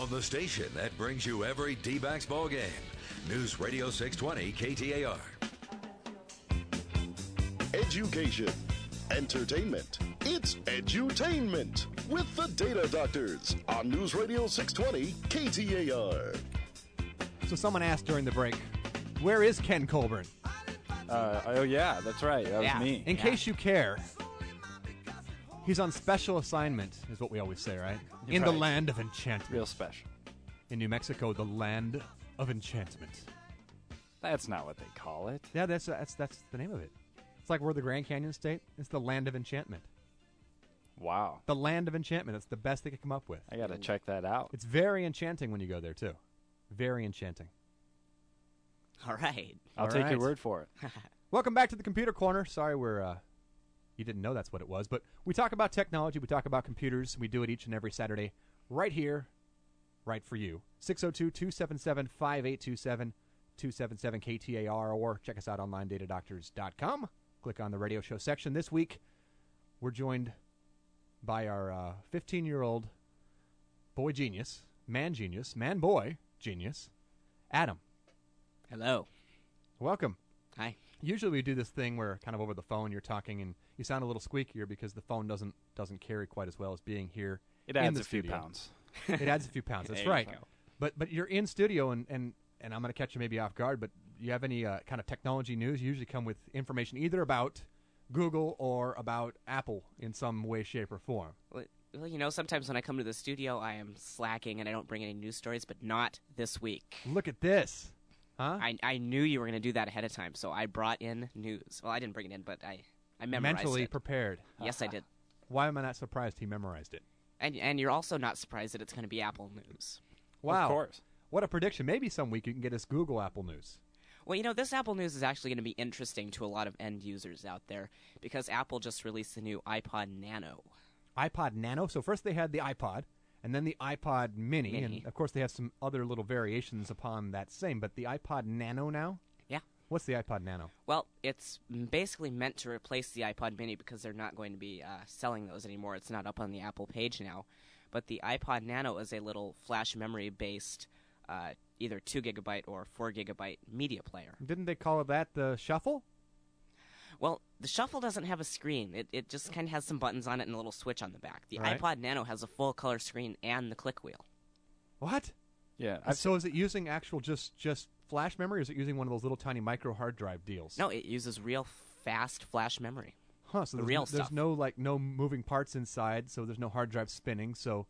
From the station that brings you every D-backs ball game, News Radio 620 KTAR. Education. Entertainment. It's edutainment with the Data Doctors on News Radio 620 KTAR. So someone asked during the break, where is Ken Colburn? Oh, yeah, that's right. That was me. In case you care, he's on special assignment, is what we always say, right? In the land of enchantment. Real special. In New Mexico, the land of enchantment. That's not what they call it. Yeah, that's the name of it. It's like we're the Grand Canyon State. It's the land of enchantment. Wow. The land of enchantment. It's the best they could come up with. I got to check that out. It's very enchanting when you go there, too. Very enchanting. All right. I'll take your word for it. Welcome back to the Computer Corner. Sorry you didn't know that's what it was, but we talk about technology, we talk about computers, we do it each and every Saturday right here, right for you. 602-277-5827, 277 KTAR, or check us out online, datadoctors.com. Click on the radio show section. This week, we're joined by our 15-year-old boy genius, man boy genius, Adam. Hello. Welcome. Hi. Usually we do this thing where kind of over the phone you're talking and you sound a little squeakier because the phone doesn't carry quite as well as being here. It in adds the a few studio. pounds. It adds a few pounds. That's right. But you're in studio and I'm going to catch you maybe off guard, but do you have any kind of technology news? You usually come with information either about Google or about Apple in some way, shape, or form. Well, sometimes when I come to the studio, I am slacking and I don't bring any news stories, but not this week. Look at this. Huh? I knew you were going to do that ahead of time, so I brought in news. Well, I didn't bring it in, but I memorized Mentally it. prepared. Yes, I did. Why am I not surprised he memorized it? And you're also not surprised that it's going to be Apple news. Wow. Of course. What a prediction. Maybe some week you can get us Google Apple news. Well, this Apple news is actually going to be interesting to a lot of end users out there because Apple just released the new iPod Nano. iPod Nano? So first they had the iPod, and then the iPod Mini, and of course they have some other little variations upon that same, but the iPod Nano now? Yeah. What's the iPod Nano? Well, it's basically meant to replace the iPod Mini because they're not going to be selling those anymore. It's not up on the Apple page now. But the iPod Nano is a little flash memory-based either 2 gigabyte or 4 gigabyte media player. Didn't they call that the Shuffle? Well, the Shuffle doesn't have a screen. It just kind of has some buttons on it and a little switch on the back. The iPod Nano has a full-color screen and the click wheel. What? Yeah. So is it using actual just flash memory, or is it using one of those little tiny micro hard drive deals? No, it uses real fast flash memory. Huh, so there's no moving parts inside, so there's no hard drive spinning, so,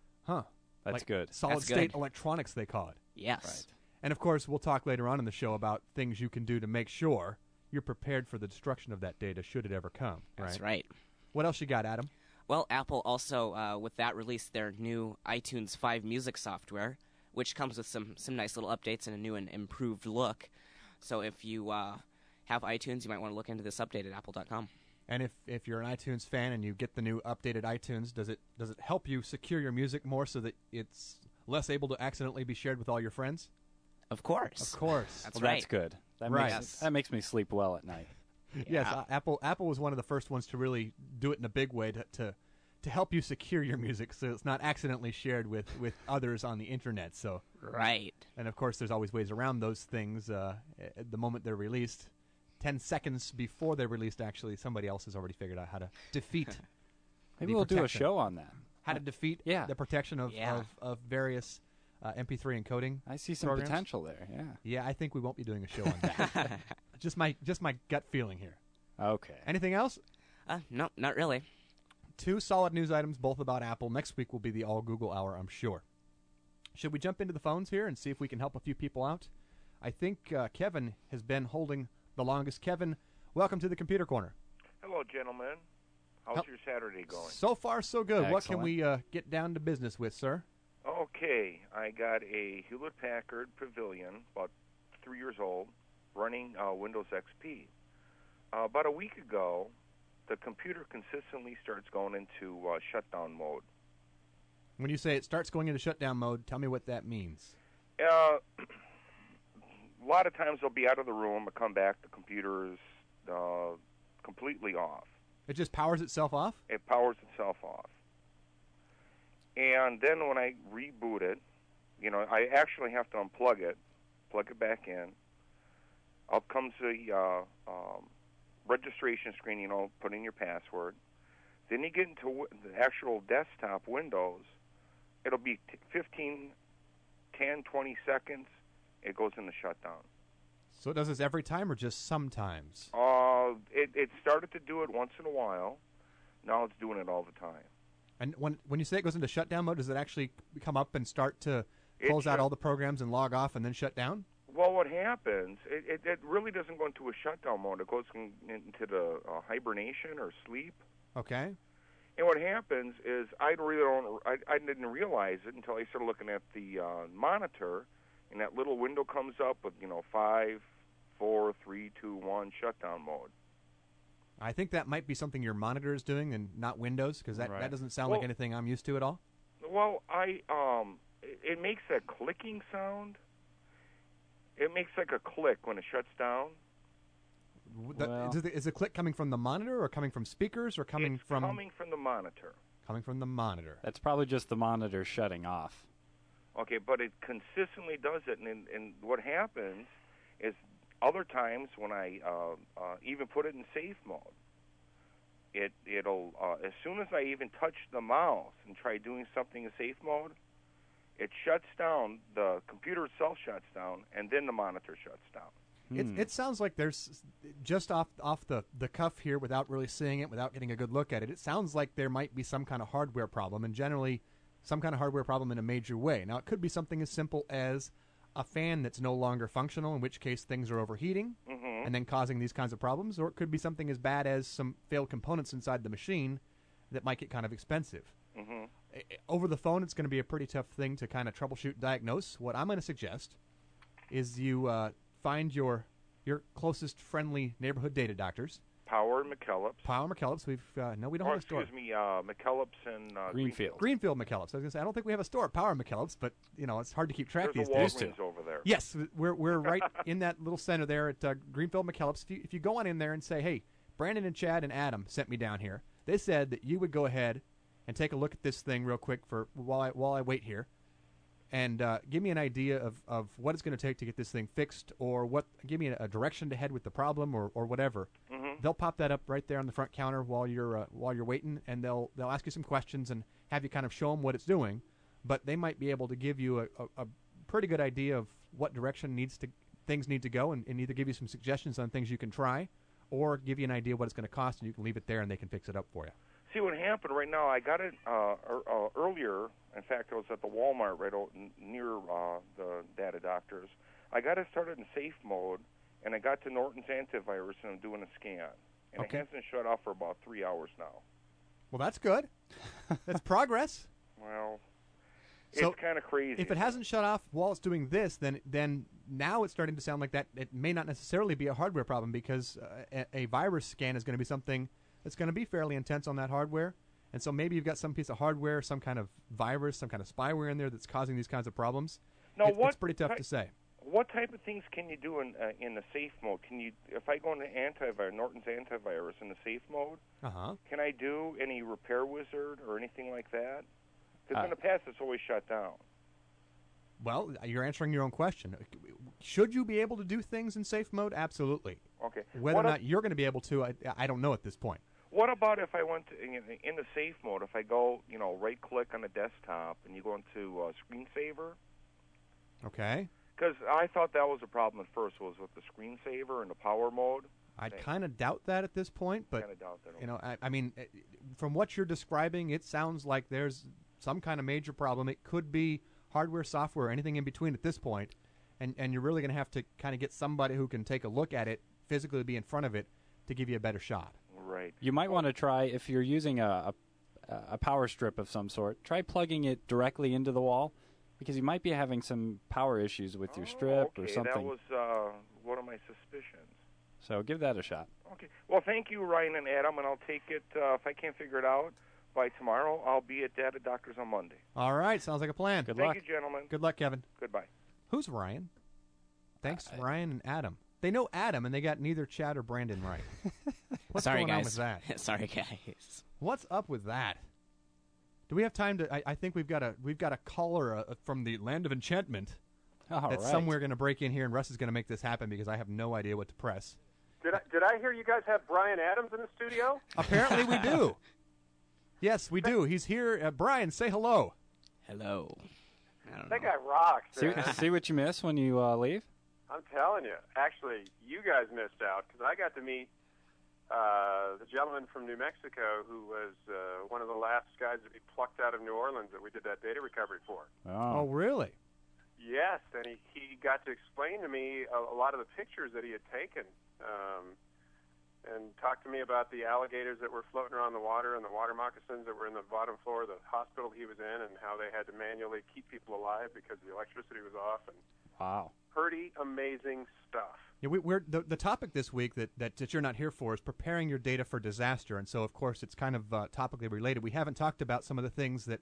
That's good. Solid-state electronics, they call it. Yes. Right. And, of course, we'll talk later on in the show about things you can do to make sure you're prepared for the destruction of that data should it ever come. That's right. What else you got, Adam? Well, Apple also, with that, released their new iTunes 5 music software, which comes with some nice little updates and a new and improved look. So if you have iTunes, you might want to look into this update at apple.com. And if you're an iTunes fan and you get the new updated iTunes, does it help you secure your music more so that it's less able to accidentally be shared with all your friends? Of course. Of course. That's Well, right. that's good. That makes me sleep well at night. Yeah. Yes, Apple was one of the first ones to really do it in a big way to help you secure your music so it's not accidentally shared with others on the internet. So Right. And of course, there's always ways around those things. At the moment they're released, 10 seconds before they're released, actually, somebody else has already figured out how to defeat. Maybe we'll do a show on that. How to defeat the protection of various MP3 encoding. I see some programs. potential there. Yeah. Yeah, I think we won't be doing a show on that. just my gut feeling here. Okay. Anything else? No, not really. 2 solid news items, both about Apple. Next week will be the All Google Hour, I'm sure. Should we jump into the phones here and see if we can help a few people out? I think Kevin has been holding the longest. Kevin, welcome to the Computer Corner. Hello, gentlemen. How's your Saturday going? So far, so good. Excellent. What can we get down to business with, sir? Okay, I got a Hewlett-Packard Pavilion, about 3 years old, running Windows XP. About a week ago, the computer consistently starts going into shutdown mode. When you say it starts going into shutdown mode, tell me what that means. A lot of times they'll be out of the room, I come back, the computer is completely off. It just powers itself off? It powers itself off. And then when I reboot it, I actually have to unplug it, plug it back in. Up comes the registration screen, put in your password. Then you get into the actual desktop Windows. It'll be 15, 10, 20 seconds. It goes into shutdown. So it does this every time or just sometimes? It started to do it once in a while. Now it's doing it all the time. And when you say it goes into shutdown mode, does it actually come up and start to close out all the programs and log off and then shut down? Well, what happens, it really doesn't go into a shutdown mode. It goes into the hibernation or sleep. Okay. And what happens is I didn't realize it until I started looking at the monitor, and that little window comes up with 5, 4, 3, 2, 1 shutdown mode. I think that might be something your monitor is doing and not Windows, because that doesn't sound like anything I'm used to at all. Well, it makes a clicking sound. It makes like a click when it shuts down. Is the click coming from the monitor or coming from speakers or coming from... coming from the monitor. Coming from the monitor. That's probably just the monitor shutting off. Okay, but it consistently does it, and what happens is other times when I even put it in safe mode, it'll as soon as I even touch the mouse and try doing something in safe mode, it shuts down, the computer itself shuts down, and then the monitor shuts down. It sounds like there's, just off the cuff here, without really seeing it, without getting a good look at it, it sounds like there might be some kind of hardware problem, and generally some kind of hardware problem in a major way. Now, it could be something as simple as a fan that's no longer functional, in which case things are overheating and then causing these kinds of problems, or it could be something as bad as some failed components inside the machine that might get kind of expensive. Over the phone, it's going to be a pretty tough thing to kind of troubleshoot and diagnose. What I'm going to suggest is you find your closest friendly neighborhood data doctors. Power and McKellips. Power McKellips. We don't have a store. Excuse me, McKellips and Greenfield. Greenfield McKellips. I was going to say, I don't think we have a store at Power McKellips, but it's hard to keep track There's these days. There's a Walgreens over there. Yes, we're right in that little center there at Greenfield McKellips. If you go on in there and say, hey, Brandon and Chad and Adam sent me down here. They said that you would go ahead and take a look at this thing real quick while I wait here, and give me an idea of what it's going to take to get this thing fixed, or give me a direction to head with the problem, or whatever. They'll pop that up right there on the front counter while you're waiting, and they'll ask you some questions and have you kind of show them what it's doing. But they might be able to give you a pretty good idea of what direction things need to go, and either give you some suggestions on things you can try, or give you an idea what it's going to cost, and you can leave it there and they can fix it up for you. See what happened right now. I got it earlier. In fact, I was at the Walmart right near the data doctors. I got it started in safe mode, and I got to Norton's antivirus, and I'm doing a scan. And it hasn't shut off for about 3 hours now. Well, that's good. That's progress. Well, it's kind of crazy. If it hasn't shut off while it's doing this, then now it's starting to sound like that it may not necessarily be a hardware problem, because a virus scan is going to be something that's going to be fairly intense on that hardware. And so maybe you've got some piece of hardware, some kind of virus, some kind of spyware in there that's causing these kinds of problems. Now, it's pretty tough to say. What type of things can you do in the safe mode? If I go into Norton's antivirus in the safe mode, can I do any repair wizard or anything like that? Because in the past, it's always shut down. Well, you're answering your own question. Should you be able to do things in safe mode? Absolutely. Okay. Whether or not you're going to be able to, I don't know at this point. What about if I went in the safe mode? If I go, right-click on the desktop and you go into screensaver. Okay. Because I thought that was a problem at first, was with the screensaver and the power mode. I kind of doubt that at this point, but doubt that. I mean, from what you're describing, it sounds like there's some kind of major problem. It could be hardware, software, anything in between at this point, and you're really going to have to kind of get somebody who can take a look at it, physically be in front of it, to give you a better shot. Right. You might want to try, if you're using a power strip of some sort, try plugging it directly into the wall, because you might be having some power issues with your strip or something. That was one of my suspicions. So give that a shot. Okay. Well, thank you, Ryan and Adam, and I'll take it. If I can't figure it out by tomorrow, I'll be at Data Doctors on Monday. All right. Sounds like a plan. Good luck. Thank you, gentlemen. Good luck, Kevin. Goodbye. Who's Ryan? Thanks, Ryan and Adam. They know Adam, and they got neither Chad or Brandon right. What's going on with that? Sorry, guys. What's up with that? Do we have time to? I think we've got a caller from the land of enchantment All that's right. somewhere going to break in here, and Russ is going to make this happen because I have no idea what to press. Did I hear you guys have Brian Adams in the studio? Apparently, we do. Yes, we do. He's here. Brian, say hello. Hello. I don't That know. guy rocks. See, Man. see what you miss when you leave? I'm telling you. Actually, you guys missed out because I got to meet the gentleman from New Mexico who was one of the last guys to be plucked out of New Orleans that we did that data recovery for. Oh, really? Yes, and he got to explain to me a lot of the pictures that he had taken and talked to me about the alligators that were floating around the water and the water moccasins that were in the bottom floor of the hospital he was in and how they had to manually keep people alive because the electricity was off. And Wow. pretty amazing stuff. Yeah, we're the topic this week that you're not here for is preparing your data for disaster, and so of course it's kind of topically related. We haven't talked about some of the things that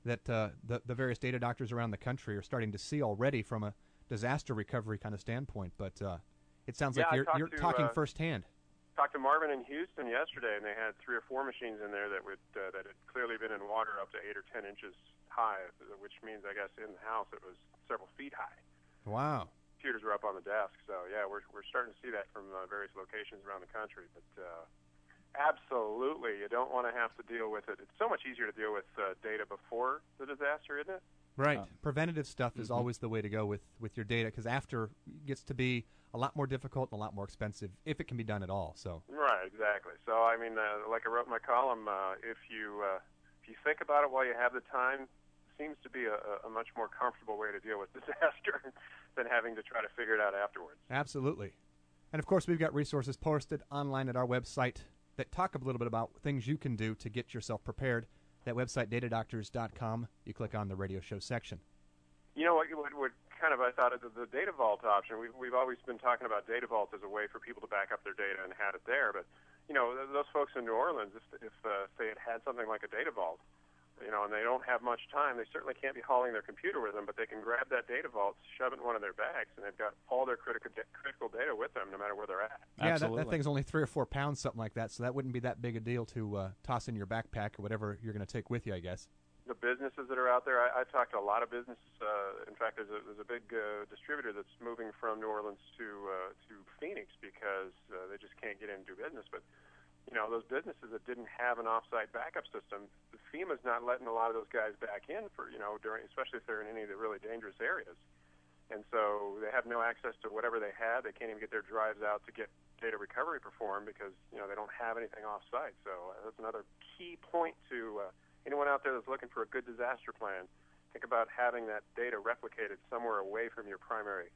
the various data doctors around the country are starting to see already from a disaster recovery kind of standpoint, but it sounds like you're talking firsthand. Talked to Marvin in Houston yesterday, and they had 3 or 4 machines in there that had clearly been in water up to 8 or 10 inches high, which means I guess in the house it was several feet high. Wow. Computers were up on the desk, so yeah, we're starting to see that from various locations around the country. But absolutely, you don't want to have to deal with it. It's so much easier to deal with data before the disaster, isn't it? Right. Preventative stuff is always the way to go with your data, because after it gets to be a lot more difficult and a lot more expensive if it can be done at all. So. Right, exactly. So I mean, like I wrote in my column, if you think about it while you have the time, seems to be a much more comfortable way to deal with disaster than having to try to figure it out afterwards. Absolutely. And of course, we've got resources posted online at our website that talk a little bit about things you can do to get yourself prepared. That website, datadoctors.com. You click on the radio show section. You know what kind of I thought of the Data Vault option. We've always been talking about Data Vault as a way for people to back up their data and have it there. But you know, those folks in New Orleans, if they had something like a Data Vault, you know, and they don't have much time, they certainly can't be hauling their computer with them, but they can grab that Data Vault, shove it in one of their bags, and they've got all their critical data with them, no matter where they're at. Yeah, that thing's only 3 or 4 pounds, something like that, so that wouldn't be that big a deal to toss in your backpack or whatever you're going to take with you, I guess. The businesses that are out there, I talked to a lot of businesses. In fact, there's a big distributor that's moving from New Orleans to Phoenix because they just can't get in and do business. But you know, those businesses that didn't have an off-site backup system, the FEMA's not letting a lot of those guys back in for, you know, especially if they're in any of the really dangerous areas. And so they have no access to whatever they had. They can't even get their drives out to get data recovery performed because, you know, they don't have anything off-site. So that's another key point to anyone out there that's looking for a good disaster plan. Think about having that data replicated somewhere away from your primary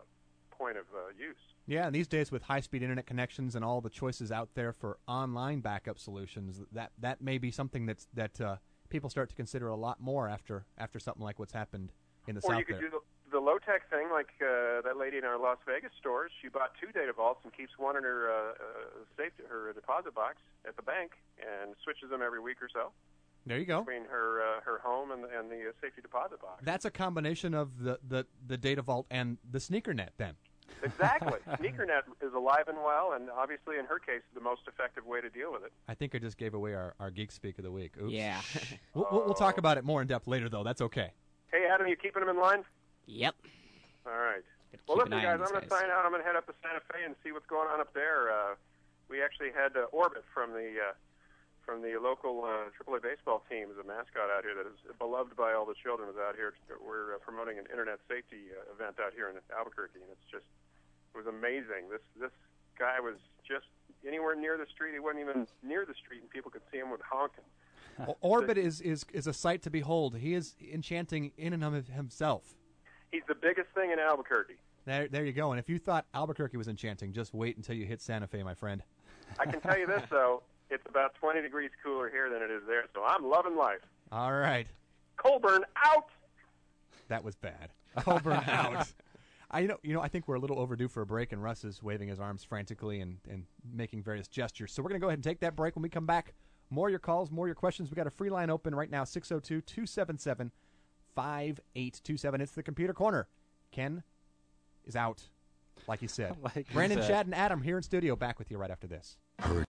point of use. Yeah, and these days with high-speed internet connections and all the choices out there for online backup solutions, that may be something that people start to consider a lot more after something like what's happened in the South. Or you could do the low-tech thing like that lady in our Las Vegas stores. She bought 2 Data Vaults and keeps one in her her deposit box at the bank and switches them every week or so. There you go. Between her home and the safety deposit box. That's a combination of the Data Vault and the SneakerNet, then. Exactly. SneakerNet is alive and well, and obviously in her case, the most effective way to deal with it. I think I just gave away our Geek Speak of the Week. Oops. Yeah. We'll talk about it more in depth later, though. That's okay. Hey, Adam, you keeping them in line? Yep. All right. Gotta Well, keep listen, an eye on guys, I'm these going to sign out. I'm going to head up to Santa Fe and see what's going on up there. We actually had Orbit from the local AAA baseball team as a mascot out here that is beloved by all the children. Is out here. We're promoting an internet safety event out here in Albuquerque, and it was amazing. This guy was just anywhere near the street. He wasn't even near the street, and people could see him with honking. Orbit is a sight to behold. He is enchanting in and of himself. He's the biggest thing in Albuquerque. There you go. And if you thought Albuquerque was enchanting, just wait until you hit Santa Fe, my friend. I can tell you this, though. It's about 20 degrees cooler here than it is there, so I'm loving life. All right. Colburn out! That was bad. Colburn out. I think we're a little overdue for a break, and Russ is waving his arms frantically and making various gestures. So we're going to go ahead and take that break. When we come back, more your calls, more your questions. We've got a free line open right now, 602-277-5827. It's the Computer Corner. Ken is out, like he said. Like he Brandon, said. Chad, and Adam here in studio, back with you right after this.